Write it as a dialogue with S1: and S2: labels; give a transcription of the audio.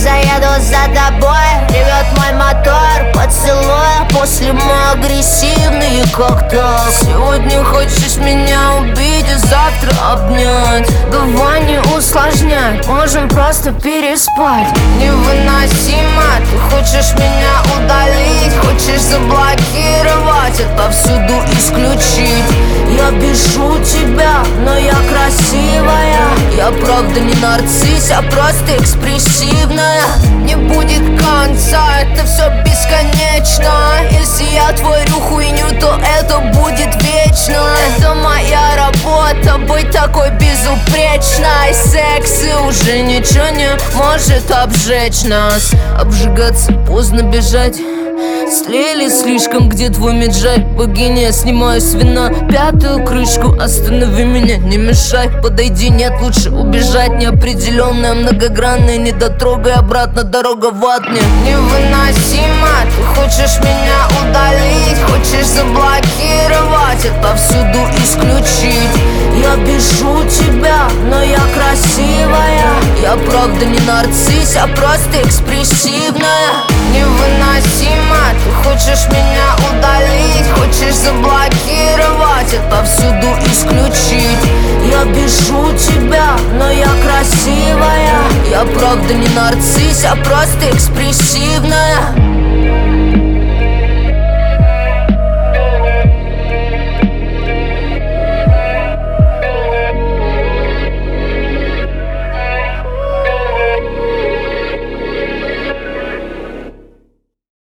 S1: заеду за тобой. Ревет мой мотор, поцелуя после мы агрессивные, как так.
S2: Сегодня хочешь меня убить, а завтра обнять.
S1: Давай не усложнять, можем просто переспать.
S2: Невыносимо, ты хочешь меня удалить, хочешь заблокировать, отовсюду исключить.
S1: Я бешу тебя, но я красивая.
S2: Я правда не нарцисс, а просто экспрессивная.
S1: Не будет конца, это все бесконечно. Если я творю хуйню, то это будет вечно. Это моя работа, быть такой безупречной. Секс и уже ничего не может обжечь нас.
S2: Обжигаться, поздно бежать. Слили слишком, где твой меджай? Богиня, я снимаю с вина пятую крышку. Останови меня, не мешай, подойди, нет, лучше убежать. Неопределенная, многогранная, не дотрогай, обратно дорога в ад мне.
S1: Невыносимо, ты хочешь меня удалить, хочешь заблокировать, отовсюду исключить. Я бешу тебя, но я красивая.
S2: Я правда не нарцисс, а просто экспрессивная.
S1: Невыносимо, ты хочешь меня удалить, хочешь заблокировать, отовсюду исключить. Я бешу тебя, но я красивая.
S2: Я правда не нарцисс, а просто экспрессивная.